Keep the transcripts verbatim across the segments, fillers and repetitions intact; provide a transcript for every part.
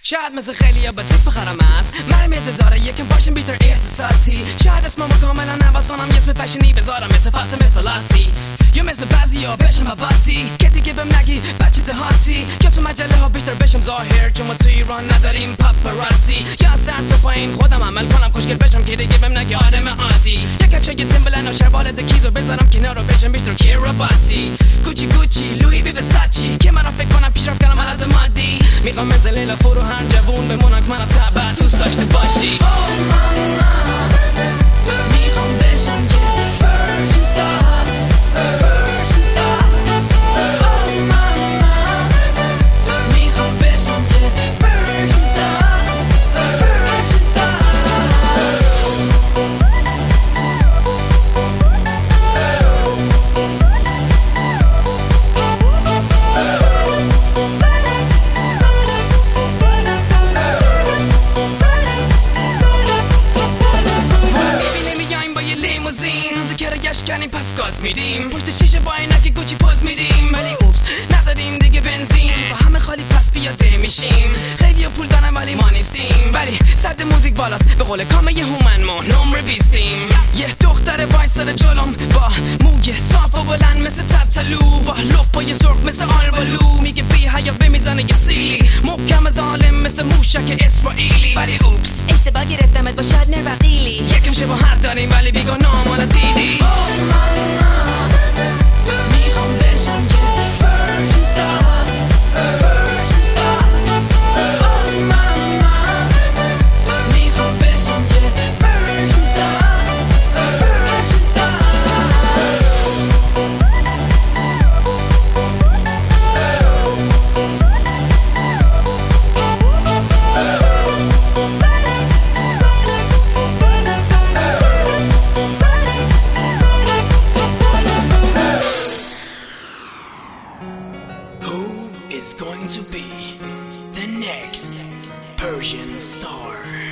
شاید مثل خیلی با تیپ بخرم از مرم انتظاره یکم باشم بیشتر احساساتی. شاید اسممو کاملا عوض کنم یه اسم فشنی بذارم مثل فاطمه سلاتی یا مثل بعضیا بشم عباتی که دیگه بهم نگی بچه دهاتی یا تو مجله ها بیشتر بشم ظاهر چون ما تو ایران نداریم پاپاراتزی یا سر تا پایین خودم عمل کنم خوشگل بشم که دیگه بهم نگی آدم عادی یا کفش یه تیمبلند و شلوار دکیزو بذارم کنار رو بشم بیشتر کیراباتی گوچی گوچی لوی وی وساچی که منو فکر کنم پیشرفت کردم از مادی میخوام مثل لیلا فرو هر جوون بمونم که منو تبر دوست داشته باشی. میخوام بشم یه پرشن ستار پرشن ستار. میخوام بشم یه پرشن ستار پرشن ستار. کنیم پس گاز میدیم پشت شیشه با عینک گوچی پوز میدیم ولی اوپس نداریم دیگه بنزین با همه خالی پس پیاده میشیم خیلی پول دارن ولی ما نیستیم ولی صد موزیک بالاست به قول کامه یه هومن ما نمره بیستیم. یه دختر وایساده جلوم با موی صاف و بلند مثل تتلو با لپای سرخ مثل آلبالو میگه بی حیا بمیزنه یه سیلی محکم ظالم مثل موشک اسرائیلی ولی اوپس اشتباه گرفتمت با شادمر و قیلی یکم شباهت داریم ولی بیگناه ما دیدی. میخوام بشم یه پرشن ستار پرشن ستار. میخوام بشم یه پرشن ستار پرشن ستار. Who is going to be the next Persian star?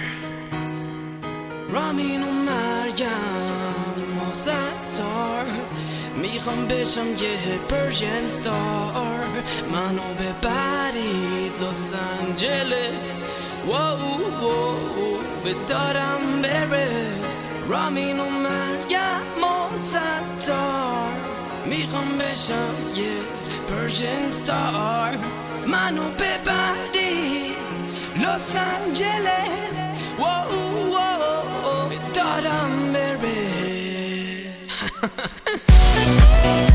رامین و مریم و ستار میخوام بشم یه پرشن ستار منو ببرید لس آنجلس واو واو بدارم برس. رامین و مریم و ستار میخوام بشم یه پرشن ستار منو ببری لس آنجلس واو واو دارم برس.